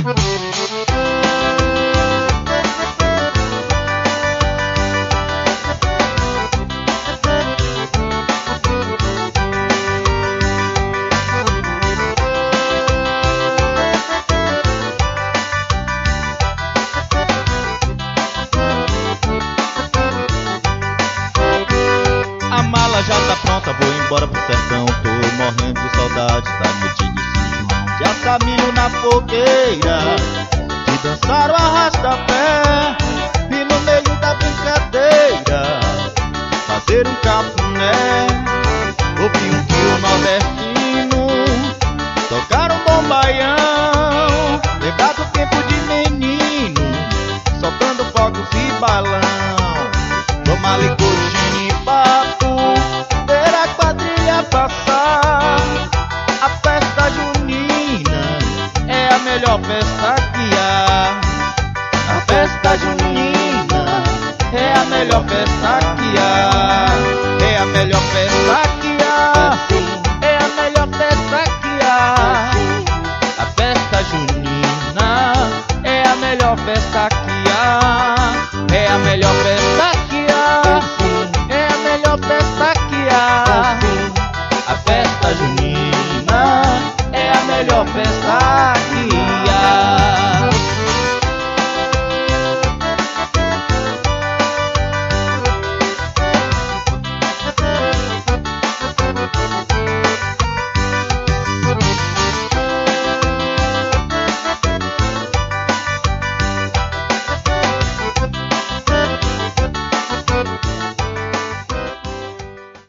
Já tá pronta, vou embora pro sertão. Tô morrendo de saudade da noite de São João. De assar milho na fogueira, de dançar o arrasta-pé, e no meio da brincadeira fazer um cafuné. Ouvir um trio nordestino tocar um bom baião, lembrar do tempo de menino soltando fogos e balão. Tomar licor, gin e papo, ver a quadrilha passar. A festa junina é a melhor festa que há. A festa junina é a melhor festa que há. É a melhor festa que há. É a melhor festa que há. A festa junina é a melhor festa que há.